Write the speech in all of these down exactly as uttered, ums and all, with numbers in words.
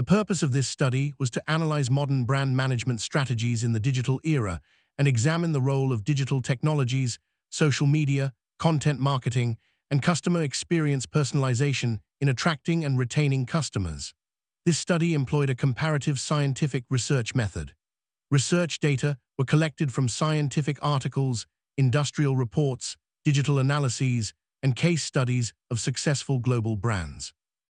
The purpose of this study was to analyze modern brand management strategies in the digital era and examine the role of digital technologies, social media, content marketing, and customer experience personalization in attracting and retaining customers. This study employed a comparative scientific research method. Research data were collected from scientific articles, industrial reports, digital analyses, and case studies of successful global brands.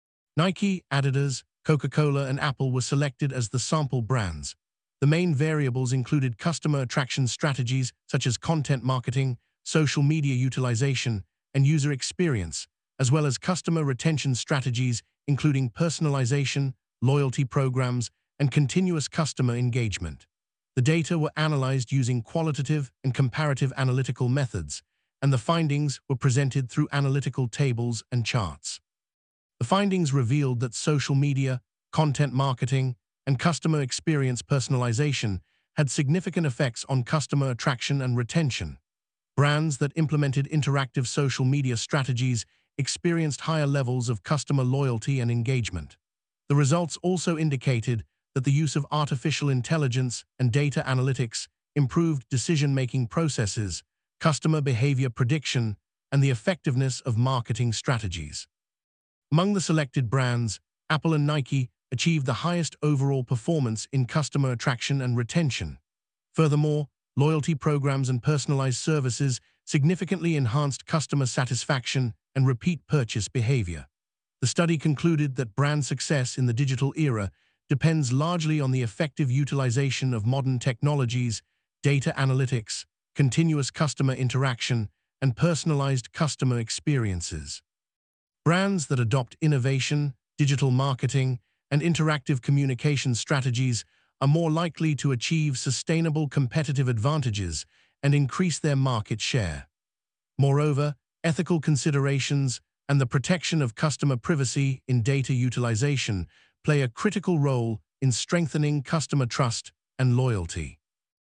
Nike, Adidas, Coca-Cola, and Apple were selected as the sample brands. The main variables included customer attraction strategies such as content marketing, social media utilization, and user experience, as well as customer retention strategies including personalization, loyalty programs, and continuous customer engagement. The data were analyzed using qualitative and comparative analytical methods, and the findings were presented through analytical tables and charts. The findings revealed that social media, content marketing, and customer experience personalization had significant effects on customer attraction and retention. Brands that implemented interactive social media strategies experienced higher levels of customer loyalty and engagement. The results also indicated that the use of artificial intelligence and data analytics improved decision-making processes, customer behavior prediction, and the effectiveness of marketing strategies. Among the selected brands, Apple and Nike achieved the highest overall performance in customer attraction and retention. Furthermore, loyalty programs and personalized services significantly enhanced customer satisfaction and repeat purchase behavior. The study concluded that brand success in the digital era depends largely on the effective utilization of modern technologies, data analytics, continuous customer interaction, and personalized customer experiences. Brands that adopt innovation, digital marketing, and interactive communication strategies are more likely to achieve sustainable competitive advantages and increase their market share. Moreover, ethical considerations and the protection of customer privacy in data utilization play a critical role in strengthening customer trust and loyalty.